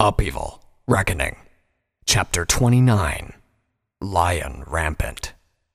Upheaval, Reckoning, Chapter 29, Lion Rampant.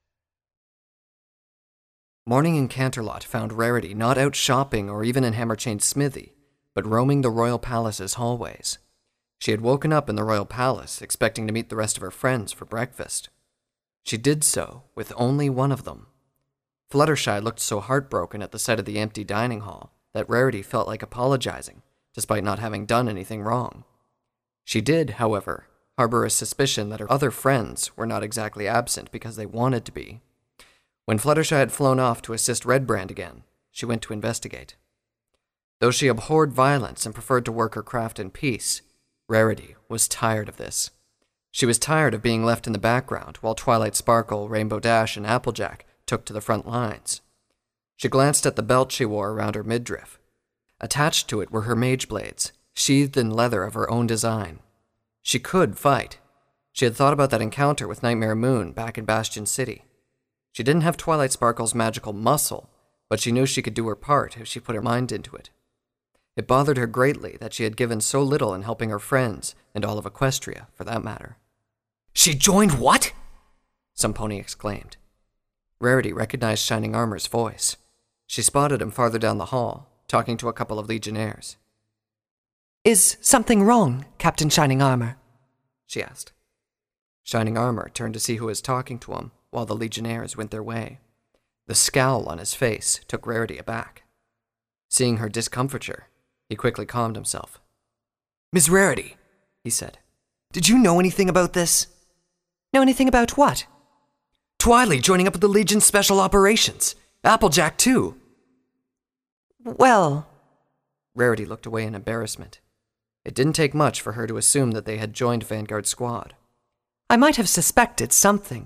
Morning in Canterlot found Rarity not out shopping or even in Hammerchain's smithy, but roaming the royal palace's hallways. She had woken up in the royal palace, expecting to meet the rest of her friends for breakfast. She did so with only one of them. Fluttershy looked so heartbroken at the sight of the empty dining hall that Rarity felt like apologizing, despite not having done anything wrong. She did, however, harbor a suspicion that her other friends were not exactly absent because they wanted to be. When Fluttershy had flown off to assist Redbrand again, she went to investigate. Though she abhorred violence and preferred to work her craft in peace, Rarity was tired of this. She was tired of being left in the background while Twilight Sparkle, Rainbow Dash, and Applejack took to the front lines. She glanced at the belt she wore around her midriff. Attached to it were her mage blades, sheathed in leather of her own design. She could fight. She had thought about that encounter with Nightmare Moon back in Bastion City. She didn't have Twilight Sparkle's magical muscle, but she knew she could do her part if she put her mind into it. It bothered her greatly that she had given so little in helping her friends, and all of Equestria, for that matter. "She joined what?" some pony exclaimed. Rarity recognized Shining Armor's voice. She spotted him farther down the hall, talking to a couple of Legionnaires. "Is something wrong, Captain Shining Armor?" she asked. Shining Armor turned to see who was talking to him, while the Legionnaires went their way. The scowl on his face took Rarity aback. Seeing her discomfiture, he quickly calmed himself. "Miss Rarity," he said, "did you know anything about this?" "Know anything about what?" "Twily joining up with the Legion's Special Operations. Applejack, too." "Well..." Rarity looked away in embarrassment. It didn't take much for her to assume that they had joined Vanguard's squad. "I might have suspected something."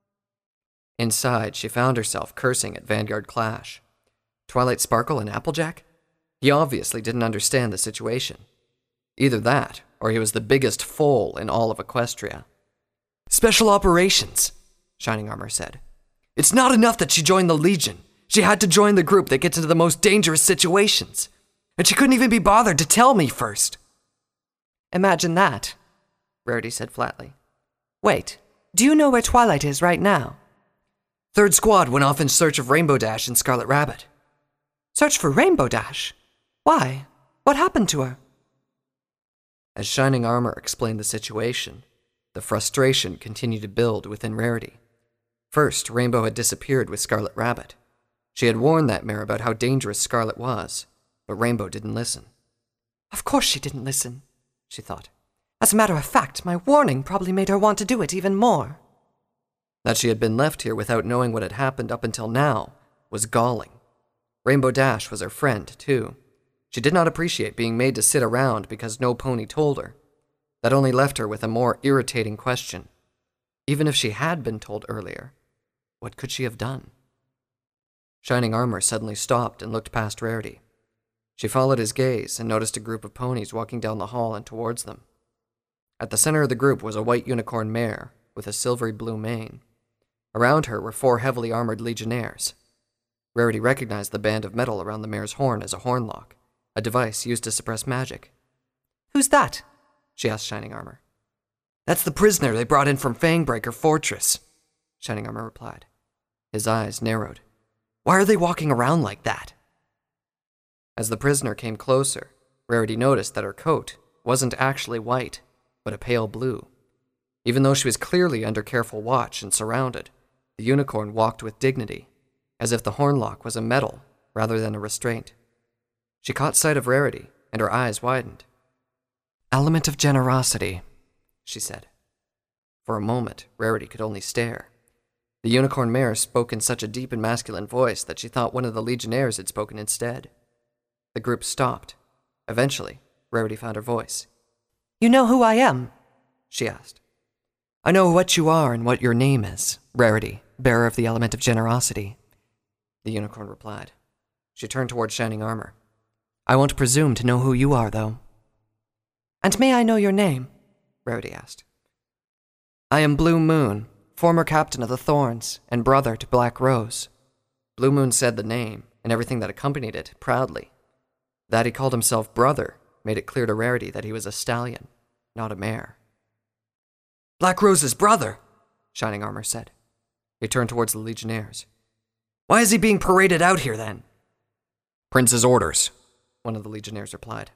Inside, she found herself cursing at Vanguard Clash. Twilight Sparkle and Applejack? He obviously didn't understand the situation. Either that, or he was the biggest fool in all of Equestria. "Special Operations," Shining Armor said. "It's not enough that she joined the Legion. She had to join the group that gets into the most dangerous situations. And she couldn't even be bothered to tell me first." "Imagine that," Rarity said flatly. "Wait, do you know where Twilight is right now?" "Third Squad went off in search of Rainbow Dash and Scarlet Rabbit." "Search for Rainbow Dash? Why? What happened to her?" As Shining Armor explained the situation, the frustration continued to build within Rarity. First, Rainbow had disappeared with Scarlet Rabbit. She had warned that mare about how dangerous Scarlet was, but Rainbow didn't listen. "Of course she didn't listen," she thought. "As a matter of fact, my warning probably made her want to do it even more." That she had been left here without knowing what had happened up until now was galling. Rainbow Dash was her friend, too. She did not appreciate being made to sit around because no pony told her. That only left her with a more irritating question. Even if she had been told earlier, what could she have done? Shining Armor suddenly stopped and looked past Rarity. She followed his gaze and noticed a group of ponies walking down the hall and towards them. At the center of the group was a white unicorn mare with a silvery blue mane. Around her were 4 heavily armored Legionnaires. Rarity recognized the band of metal around the mare's horn as a hornlock, a device used to suppress magic. "Who's that?" she asked Shining Armor. "That's the prisoner they brought in from Fangbreaker Fortress," Shining Armor replied. His eyes narrowed. "Why are they walking around like that?" As the prisoner came closer, Rarity noticed that her coat wasn't actually white, but a pale blue. Even though she was clearly under careful watch and surrounded, the unicorn walked with dignity, as if the hornlock was a medal rather than a restraint. She caught sight of Rarity, and her eyes widened. "Element of generosity," she said. For a moment, Rarity could only stare. The unicorn mare spoke in such a deep and masculine voice that she thought one of the Legionnaires had spoken instead. The group stopped. Eventually, Rarity found her voice. "You know who I am?" she asked. "I know what you are and what your name is, Rarity, bearer of the element of generosity," the unicorn replied. She turned toward Shining Armor. "I won't presume to know who you are, though." "And may I know your name?" Rarity asked. "I am Blue Moon, former captain of the Thorns and brother to Black Rose." Blue Moon said the name, and everything that accompanied it, proudly. That he called himself brother made it clear to Rarity that he was a stallion. not a mare. "Black Rose's brother," Shining Armor said. He turned towards the Legionnaires. "Why is he being paraded out here, then?" "Prince's orders," one of the Legionnaires replied.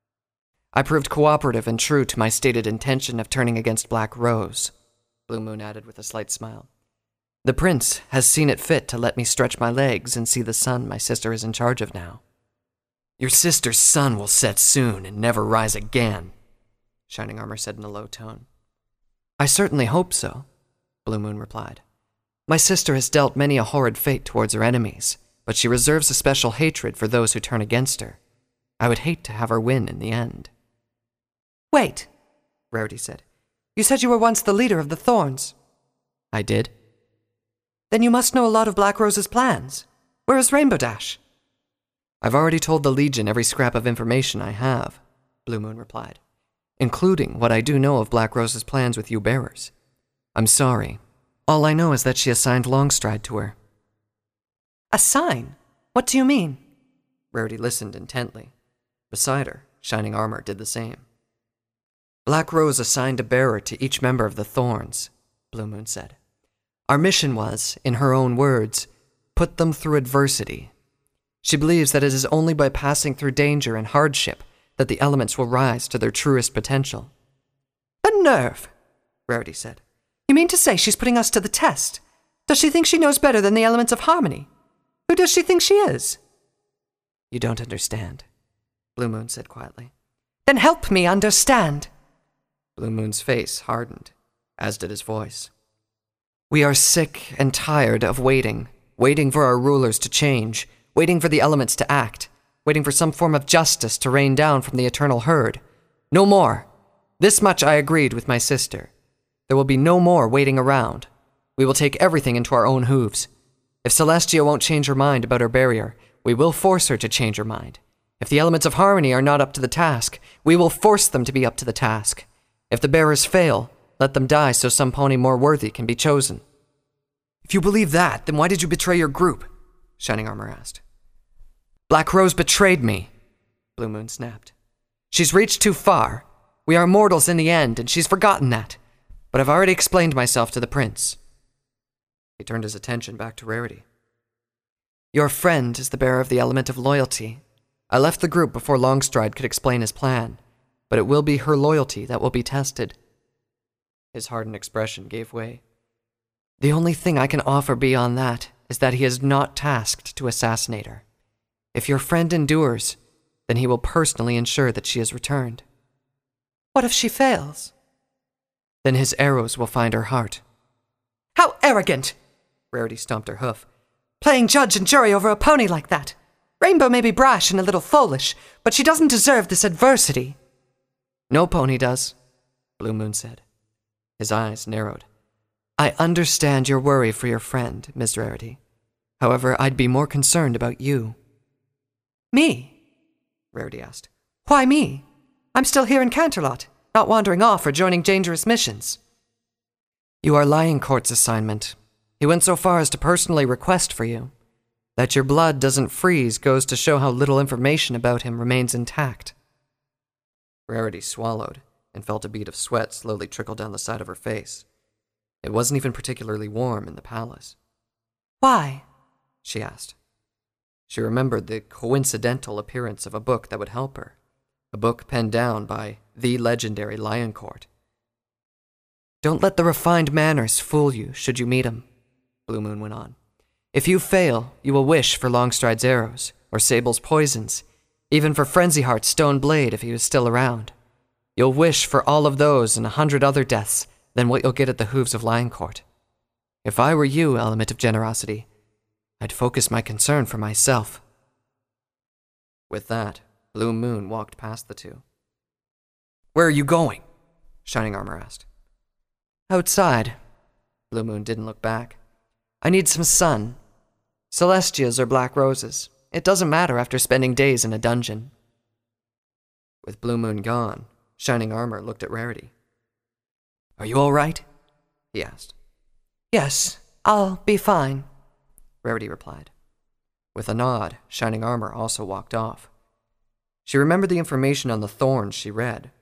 "I proved cooperative and true to my stated intention of turning against Black Rose," Blue Moon added with a slight smile. "The prince has seen it fit to let me stretch my legs and see the sun my sister is in charge of now." "Your sister's sun will set soon and never rise again," Shining Armor said in a low tone. "I certainly hope so," Blue Moon replied. "My sister has dealt many a horrid fate towards her enemies, but she reserves a special hatred for those who turn against her. I would hate to have her win in the end." "Wait," Rarity said. "You said you were once the leader of the Thorns." "I did." "Then you must know a lot of Black Rose's plans. Where is Rainbow Dash?" "I've already told the Legion every scrap of information I have," Blue Moon replied, "including what I do know of Black Rose's plans with you bearers. I'm sorry. All I know is that she assigned Longstride to her." "A sign? What do you mean?" Rarity listened intently. Beside her, Shining Armor did the same. "Black Rose assigned a bearer to each member of the Thorns," Blue Moon said. "Our mission was, in her own words, put them through adversity. She believes that it is only by passing through danger and hardship that the elements will rise to their truest potential." "The nerve," Rarity said. "You mean to say she's putting us to the test? Does she think she knows better than the elements of harmony? Who does she think she is?" "You don't understand," Blue Moon said quietly. "Then help me understand." Blue Moon's face hardened, as did his voice. "We are sick and tired of waiting for our rulers to change, waiting for the elements to act, waiting for some form of justice to rain down from the eternal herd. No more. This much I agreed with my sister. There will be no more waiting around. We will take everything into our own hooves. If Celestia won't change her mind about her barrier, we will force her to change her mind. If the elements of harmony are not up to the task, we will force them to be up to the task. If the bearers fail, let them die so some pony more worthy can be chosen." "If you believe that, then why did you betray your group?" Shining Armor asked. "Black Rose betrayed me," Blue Moon snapped. "She's reached too far. We are mortals in the end, and she's forgotten that. But I've already explained myself to the prince." He turned his attention back to Rarity. "Your friend is the bearer of the element of loyalty. I left the group before Longstride could explain his plan, but it will be her loyalty that will be tested." His hardened expression gave way. "The only thing I can offer beyond that is that he is not tasked to assassinate her. If your friend endures, then he will personally ensure that she is returned." "What if she fails?" "Then his arrows will find her heart." "How arrogant!" Rarity stomped her hoof. "Playing judge and jury over a pony like that. Rainbow may be brash and a little foolish, but she doesn't deserve this adversity." "No pony does," Blue Moon said. His eyes narrowed. "I understand your worry for your friend, Miss Rarity. However, I'd be more concerned about you." "Me?" Rarity asked. "Why me? I'm still here in Canterlot, not wandering off or joining dangerous missions." "You are Lioncourt's assignment. He went so far as to personally request for you. That your blood doesn't freeze goes to show how little information about him remains intact." Rarity swallowed and felt a bead of sweat slowly trickle down the side of her face. It wasn't even particularly warm in the palace. "Why?" she asked. She remembered the coincidental appearance of a book that would help her, a book penned down by the legendary Lioncourt. "Don't let the refined manners fool you should you meet him," Blue Moon went on. "If you fail, you will wish for Longstride's arrows, or Sable's poisons, even for Frenzyheart's stone blade if he was still around. You'll wish for all of those and 100 other deaths than what you'll get at the hooves of Lioncourt. If I were you, element of generosity, I'd focus my concern for myself." With that, Blue Moon walked past the two. "Where are you going?" Shining Armor asked. "Outside." Blue Moon didn't look back. "I need some sun. Celestia's or Black Rose's. It doesn't matter after spending days in a dungeon." With Blue Moon gone, Shining Armor looked at Rarity. "Are you all right?" he asked. "Yes, I'll be fine," Rarity replied. With a nod, Shining Armor also walked off. She remembered the information on the thorns she read.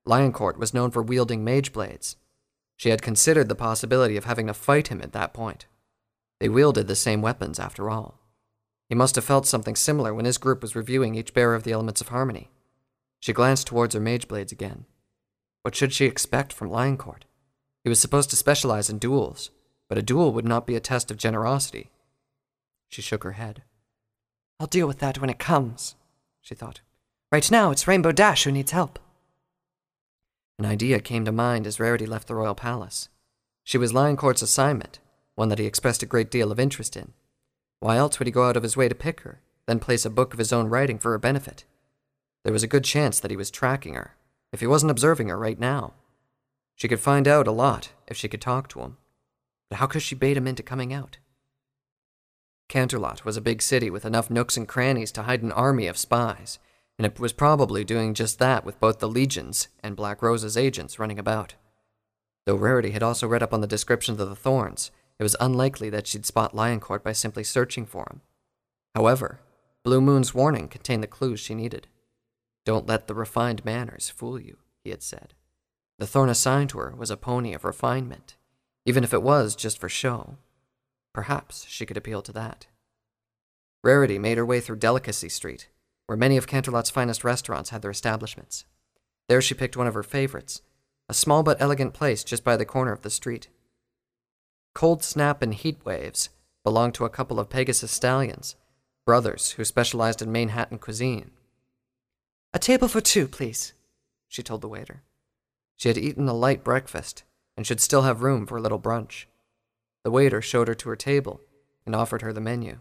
Lioncourt was known for wielding mage blades. She had considered the possibility of having to fight him at that point. They wielded the same weapons, after all. He must have felt something similar when his group was reviewing each bearer of the Elements of Harmony. She glanced towards her mage blades again. What should she expect from Lioncourt? He was supposed to specialize in duels, but a duel would not be a test of generosity. She shook her head. I'll deal with that when it comes, she thought. Right now, it's Rainbow Dash who needs help. An idea came to mind as Rarity left the royal palace. She was Lioncourt's assignment, one that he expressed a great deal of interest in. Why else would he go out of his way to pick her, then place a book of his own writing for her benefit? There was a good chance that he was tracking her, if he wasn't observing her right now. She could find out a lot if she could talk to him. But how could she bait him into coming out? Canterlot was a big city with enough nooks and crannies to hide an army of spies, and it was probably doing just that with both the Legions and Black Rose's agents running about. Though Rarity had also read up on the descriptions of the Thorns, it was unlikely that she'd spot Lioncourt by simply searching for him. However, Blue Moon's warning contained the clues she needed. Don't let the refined manners fool you, he had said. The thorn assigned to her was a pony of refinement, even if it was just for show. Perhaps she could appeal to that. Rarity made her way through Delicacy Street, where many of Canterlot's finest restaurants had their establishments. There she picked one of her favorites, a small but elegant place just by the corner of the street. Cold Snap and Heat Waves belonged to a couple of Pegasus stallions, brothers who specialized in Manhattan cuisine. A table for two, please, she told the waiter. She had eaten a light breakfast and should still have room for a little brunch. The waiter showed her to her table and offered her the menu.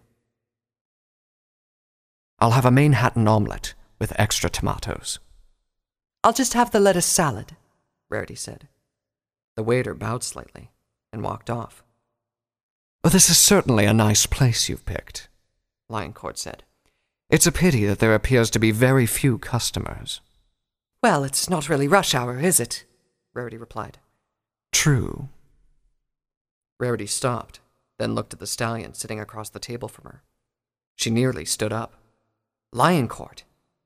I'll have a Manhattan omelet with extra tomatoes. I'll just have the lettuce salad, Rarity said. The waiter bowed slightly and walked off. Well, this is certainly a nice place you've picked, Lioncourt said. It's a pity that there appears to be very few customers. Well, it's not really rush hour, is it? Rarity replied. True. Rarity stopped, then looked at the stallion sitting across the table from her. She nearly stood up. Lioncourt!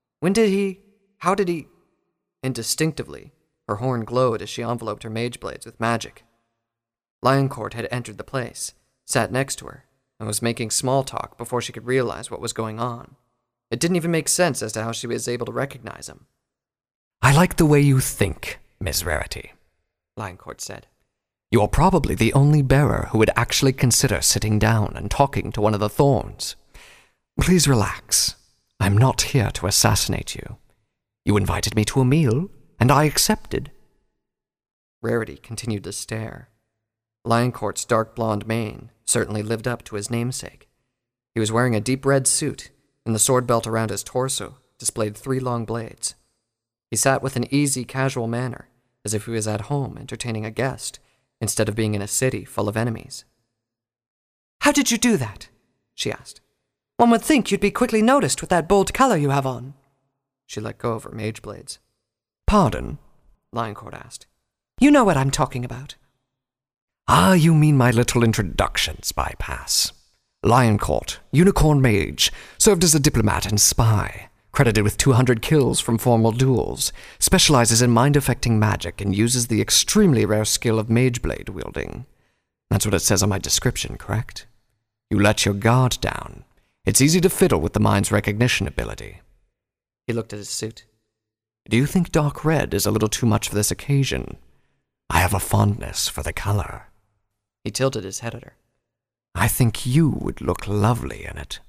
How did he... Indistinctively, her horn glowed as she enveloped her mage blades with magic. Lioncourt had entered the place, sat next to her, and was making small talk before she could realize what was going on. It didn't even make sense as to how she was able to recognize him. I like the way you think, Miss Rarity, Lioncourt said. You're probably the only bearer who would actually consider sitting down and talking to one of the Thorns. Please relax. I'm not here to assassinate you. You invited me to a meal, and I accepted. Rarity continued to stare. Lioncourt's dark blonde mane certainly lived up to his namesake. He was wearing a deep red suit, and the sword belt around his torso displayed 3 long blades. He sat with an easy, casual manner, as if he was at home entertaining a guest, instead of being in a city full of enemies. How did you do that? She asked. One would think you'd be quickly noticed with that bold color you have on. She let go of her mage blades. Pardon? Lioncourt asked. You know what I'm talking about. Ah, you mean my little introduction, Spy Pass. Lioncourt, Unicorn Mage, served as a diplomat and spy, credited with 200 kills from formal duels, specializes in mind-affecting magic, and uses the extremely rare skill of mage blade wielding. That's what it says on my description, correct? You let your guard down. It's easy to fiddle with the mind's recognition ability. He looked at his suit. Do you think dark red is a little too much for this occasion? I have a fondness for the color. He tilted his head at her. I think you would look lovely in it.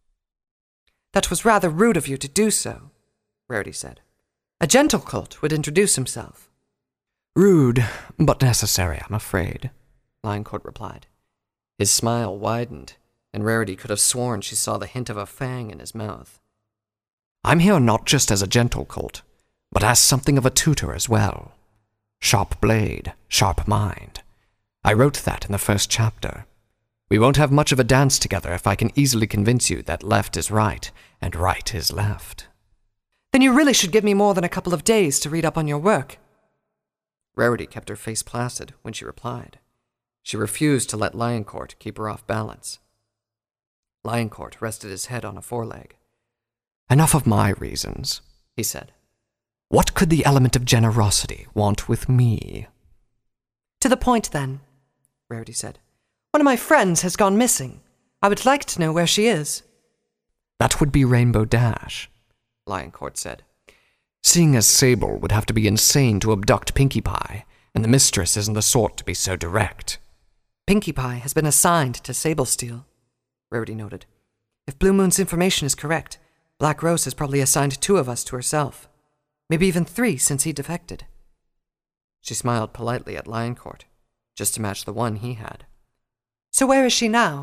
That was rather rude of you to do so, Rarity said. A gentle colt would introduce himself. Rude, but necessary, I'm afraid, Lioncourt replied. His smile widened, and Rarity could have sworn she saw the hint of a fang in his mouth. I'm here not just as a gentle colt, but as something of a tutor as well. Sharp blade, sharp mind. I wrote that in the first chapter. We won't have much of a dance together if I can easily convince you that left is right and right is left. Then you really should give me more than a couple of days to read up on your work. Rarity kept her face placid when she replied. She refused to let Lioncourt keep her off balance. Lioncourt rested his head on a foreleg. Enough of my reasons, he said. What could the element of generosity want with me? To the point, then, Rarity said. One of my friends has gone missing. I would like to know where she is. That would be Rainbow Dash, Lioncourt said. Seeing as Sable would have to be insane to abduct Pinkie Pie, and the mistress isn't the sort to be so direct. Pinkie Pie has been assigned to Sablesteel, Rarity noted. If Blue Moon's information is correct, Black Rose has probably assigned 2 of us to herself. Maybe even 3 since he defected. She smiled politely at Lioncourt, just to match the one he had. So where is she now?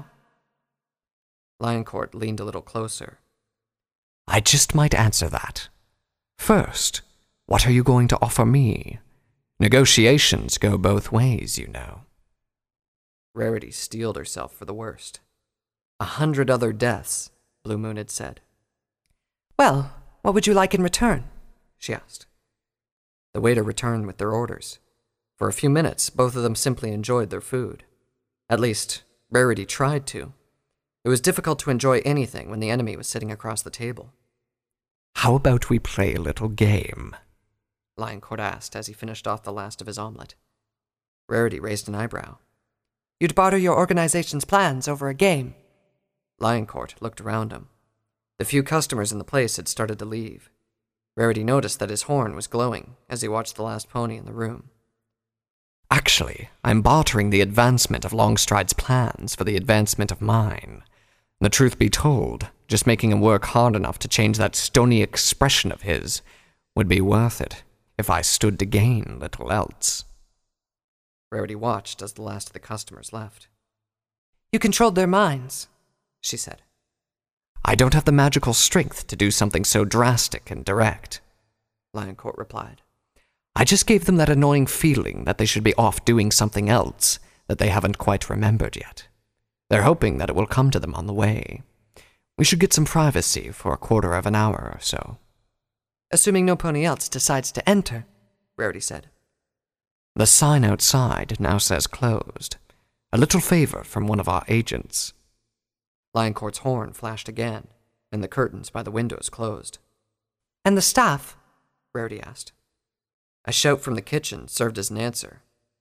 Lioncourt leaned a little closer. I just might answer that. First, what are you going to offer me? Negotiations go both ways, you know. Rarity steeled herself for the worst. 100 other deaths, Blue Moon had said. Well, what would you like in return? She asked. The waiter returned with their orders. For a few minutes, both of them simply enjoyed their food. At least, Rarity tried to. It was difficult to enjoy anything when the enemy was sitting across the table. How about we play a little game? Lioncourt asked as he finished off the last of his omelet. Rarity raised an eyebrow. You'd barter your organization's plans over a game. Lioncourt looked around him. The few customers in the place had started to leave. Rarity noticed that his horn was glowing as he watched the last pony in the room. Actually, I'm bartering the advancement of Longstride's plans for the advancement of mine. The truth be told, just making him work hard enough to change that stony expression of his would be worth it if I stood to gain little else. Rarity watched as the last of the customers left. You controlled their minds, she said. I don't have the magical strength to do something so drastic and direct, Lioncourt replied. I just gave them that annoying feeling that they should be off doing something else that they haven't quite remembered yet. They're hoping that it will come to them on the way. We should get some privacy for a quarter of an hour or so. Assuming no pony else decides to enter, Rarity said. The sign outside now says closed. A little favor from one of our agents. Lioncourt's horn flashed again, and the curtains by the windows closed. And the staff? Rarity asked. A shout from the kitchen served as an answer.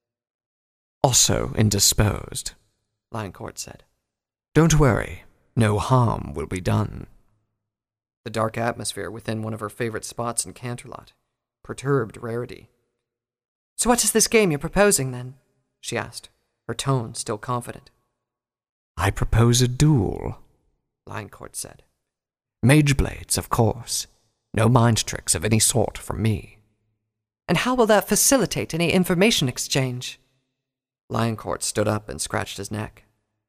Also indisposed, Lioncourt said. Don't worry, no harm will be done. The dark atmosphere within one of her favorite spots in Canterlot perturbed Rarity. So what is this game you're proposing, then? She asked, her tone still confident. I propose a duel, Lioncourt said. Mage blades, of course. No mind tricks of any sort from me. And how will that facilitate any information exchange? Lioncourt stood up and scratched his neck.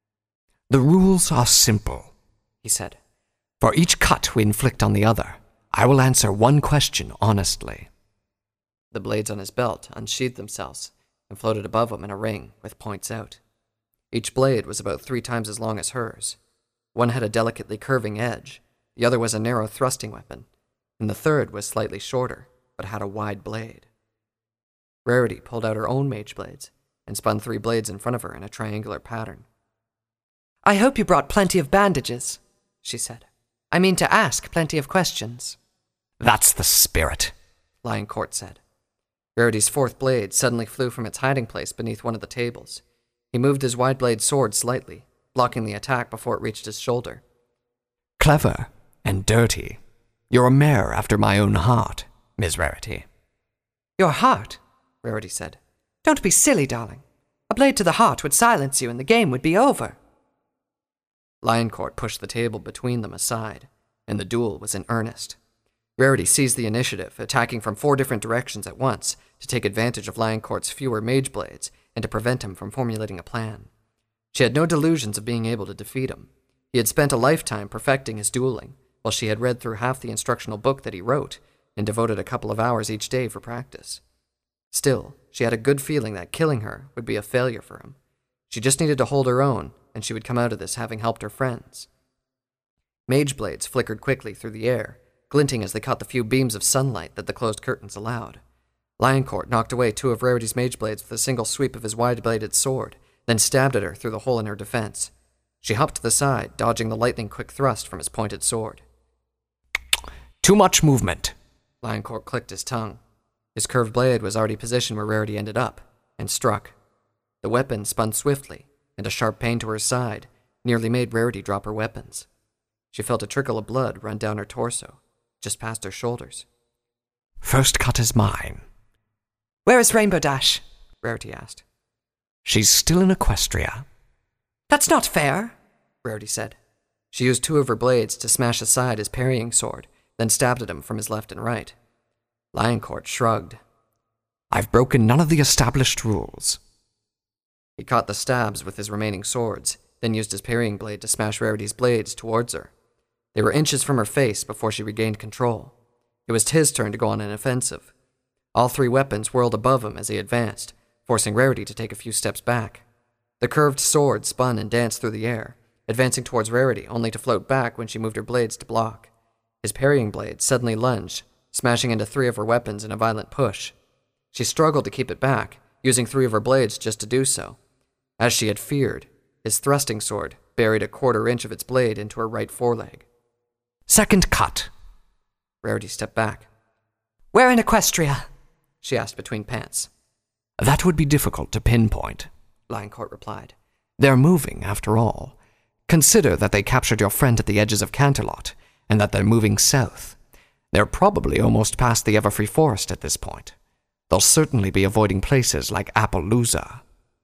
The rules are simple, he said. For each cut we inflict on the other, I will answer one question honestly. The blades on his belt unsheathed themselves and floated above him in a ring with points out. Each blade was about 3 times as long as hers. One had a delicately curving edge, the other was a narrow thrusting weapon, and the third was slightly shorter, but had a wide blade. Rarity pulled out her own mage blades and spun 3 blades in front of her in a triangular pattern. I hope you brought plenty of bandages, she said. I mean to ask plenty of questions. That's the spirit, Lioncourt said. Rarity's 4th blade suddenly flew from its hiding place beneath one of the tables. He moved his wide-blade sword slightly, blocking the attack before it reached his shoulder. Clever and dirty. You're a mare after my own heart, Miss Rarity. Your heart, Rarity said. Don't be silly, darling. A blade to the heart would silence you and the game would be over. Lioncourt pushed the table between them aside, and the duel was in earnest. Rarity seized the initiative, attacking from 4 different directions at once to take advantage of Lioncourt's fewer mage blades and to prevent him from formulating a plan. She had no delusions of being able to defeat him. He had spent a lifetime perfecting his dueling, while she had read through half the instructional book that he wrote and devoted a couple of hours each day for practice. Still, she had a good feeling that killing her would be a failure for him. She just needed to hold her own, and she would come out of this having helped her friends. Mage blades flickered quickly through the air, glinting as they caught the few beams of sunlight that the closed curtains allowed. Lioncourt knocked away 2 of Rarity's mage blades with a single sweep of his wide-bladed sword, then stabbed at her through the hole in her defense. She hopped to the side, dodging the lightning-quick thrust from his pointed sword. Too much movement, Lioncourt clicked his tongue. His curved blade was already positioned where Rarity ended up, and struck. The weapon spun swiftly, and a sharp pain to her side nearly made Rarity drop her weapons. She felt a trickle of blood run down her torso, just past her shoulders. First cut is mine. Where is Rainbow Dash? Rarity asked. She's still in Equestria. That's not fair, Rarity said. She used 2 of her blades to smash aside his parrying sword, then stabbed at him from his left and right. Lioncourt shrugged. I've broken none of the established rules. He caught the stabs with his remaining swords, then used his parrying blade to smash Rarity's blades towards her. They were inches from her face before she regained control. It was his turn to go on an offensive. All 3 weapons whirled above him as he advanced, forcing Rarity to take a few steps back. The curved sword spun and danced through the air, advancing towards Rarity only to float back when she moved her blades to block. His parrying blade suddenly lunged, smashing into 3 of her weapons in a violent push. She struggled to keep it back, using 3 of her blades just to do so. As she had feared, his thrusting sword buried a 1/4 inch of its blade into her right foreleg. Second cut. Rarity stepped back. Where in Equestria? She asked between pants. That would be difficult to pinpoint, Lioncourt replied. They're moving, after all. Consider that they captured your friend at the edges of Canterlot, and that they're moving south. They're probably almost past the Everfree Forest at this point. They'll certainly be avoiding places like Appaloosa.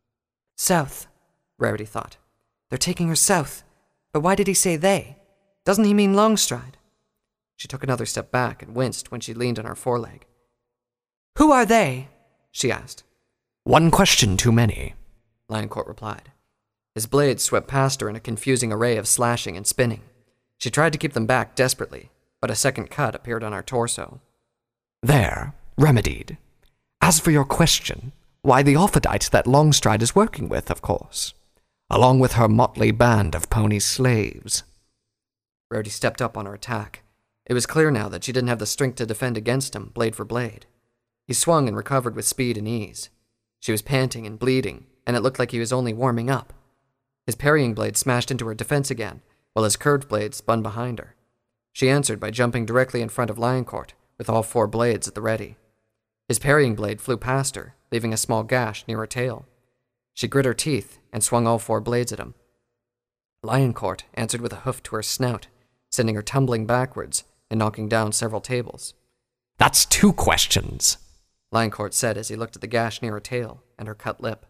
South, Rarity thought. They're taking her south. But why did he say they? Doesn't he mean Longstride? She took another step back and winced when she leaned on her foreleg. Who are they? She asked. 1 question too many, Lioncourt replied. His blades swept past her in a confusing array of slashing and spinning. She tried to keep them back desperately, but a second cut appeared on her torso. There, remedied. As for your question, why the Ophidites that Longstride is working with, of course, along with her motley band of pony slaves. Rarity stepped up on her attack. It was clear now that she didn't have the strength to defend against him, blade for blade. He swung and recovered with speed and ease. She was panting and bleeding, and it looked like he was only warming up. His parrying blade smashed into her defense again, while his curved blade spun behind her. She answered by jumping directly in front of Lioncourt, with all 4 blades at the ready. His parrying blade flew past her, leaving a small gash near her tail. She grit her teeth and swung all 4 blades at him. Lioncourt answered with a hoof to her snout, sending her tumbling backwards and knocking down several tables. That's 2 questions, Lioncourt said as he looked at the gash near her tail and her cut lip.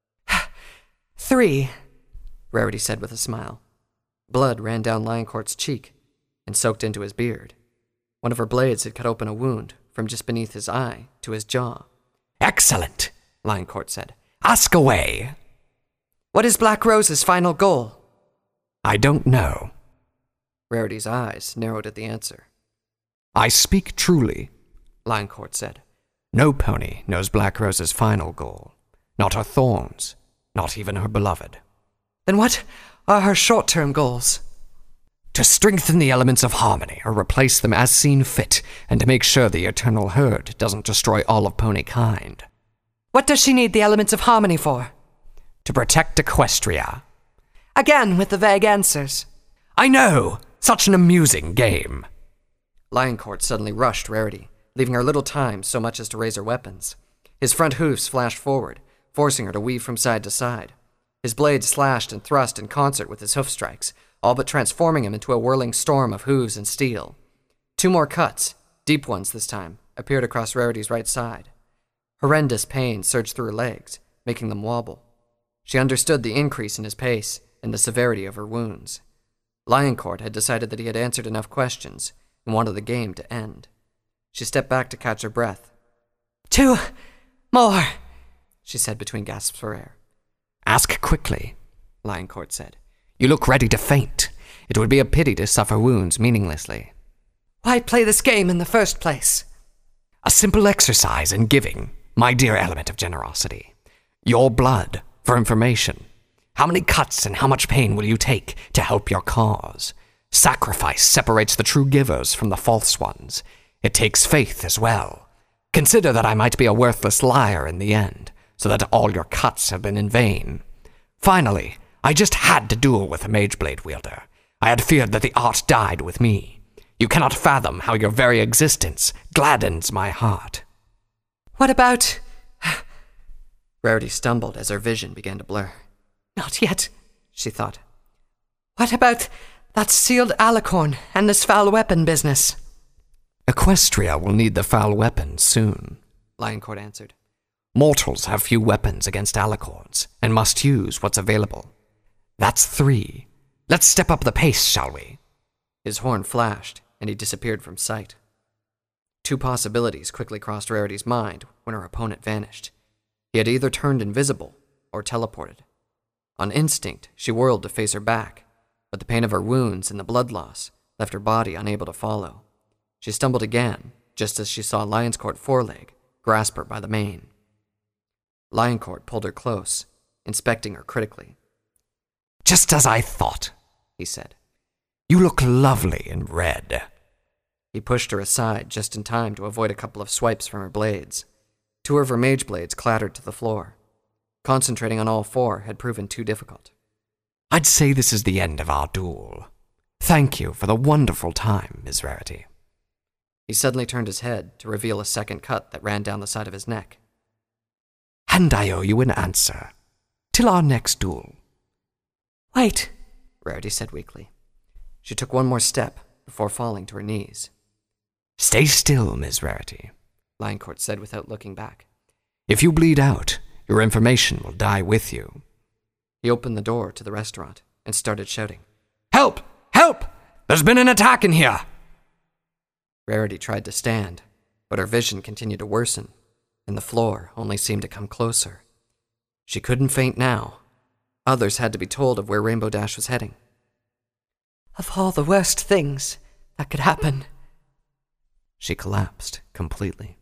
3, Rarity said with a smile. Blood ran down Lioncourt's cheek and soaked into his beard. One of her blades had cut open a wound from just beneath his eye to his jaw. Excellent, Lioncourt said. Ask away. What is Black Rose's final goal? I don't know. Rarity's eyes narrowed at the answer. I speak truly, Lioncourt said. No pony knows Black Rose's final goal. Not her thorns, not even her beloved. Then what are her short-term goals? To strengthen the elements of harmony or replace them as seen fit, and to make sure the eternal herd doesn't destroy all of pony kind. What does she need the elements of harmony for? To protect Equestria. Again with the vague answers. I know! Such an amusing game. Lioncourt suddenly rushed Rarity, leaving her little time so much as to raise her weapons. His front hoofs flashed forward, forcing her to weave from side to side. His blade slashed and thrust in concert with his hoof strikes, all but transforming him into a whirling storm of hooves and steel. 2 more cuts, deep ones this time, appeared across Rarity's right side. Horrendous pain surged through her legs, making them wobble. She understood the increase in his pace and the severity of her wounds. Lioncourt had decided that he had answered enough questions and wanted the game to end. She stepped back to catch her breath. 2 more, she said between gasps for air. Ask quickly, Lioncourt said. You look ready to faint. It would be a pity to suffer wounds meaninglessly. Why play this game in the first place? A simple exercise in giving, my dear element of generosity. Your blood, for information. How many cuts and how much pain will you take to help your cause? Sacrifice separates the true givers from the false ones. It takes faith as well. Consider that I might be a worthless liar in the end, so that all your cuts have been in vain. Finally, I just had to duel with a Mageblade wielder. I had feared that the art died with me. You cannot fathom how your very existence gladdens my heart. What about... Rarity stumbled as her vision began to blur. Not yet, she thought. What about that sealed alicorn and this foul weapon business? Equestria will need the foul weapon soon, Lioncourt answered. Mortals have few weapons against alicorns, and must use what's available. That's 3. Let's step up the pace, shall we? His horn flashed, and he disappeared from sight. 2 possibilities quickly crossed Rarity's mind when her opponent vanished. He had either turned invisible or teleported. On instinct, she whirled to face her back, but the pain of her wounds and the blood loss left her body unable to follow. She stumbled again, just as she saw Lionscourt Foreleg grasp her by the mane. Lioncourt pulled her close, inspecting her critically. Just as I thought, he said. You look lovely in red. He pushed her aside just in time to avoid a couple of swipes from her blades. 2 of her mage blades clattered to the floor. Concentrating on all 4 had proven too difficult. I'd say this is the end of our duel. Thank you for the wonderful time, Miss Rarity. He suddenly turned his head to reveal a second cut that ran down the side of his neck. And I owe you an answer. Till our next duel. Wait, Rarity said weakly. She took 1 more step before falling to her knees. Stay still, Miss Rarity, Lioncourt said without looking back. If you bleed out, your information will die with you. He opened the door to the restaurant and started shouting. Help! Help! There's been an attack in here! Rarity tried to stand, but her vision continued to worsen, and the floor only seemed to come closer. She couldn't faint now. Others had to be told of where Rainbow Dash was heading. Of all the worst things that could happen. She collapsed completely.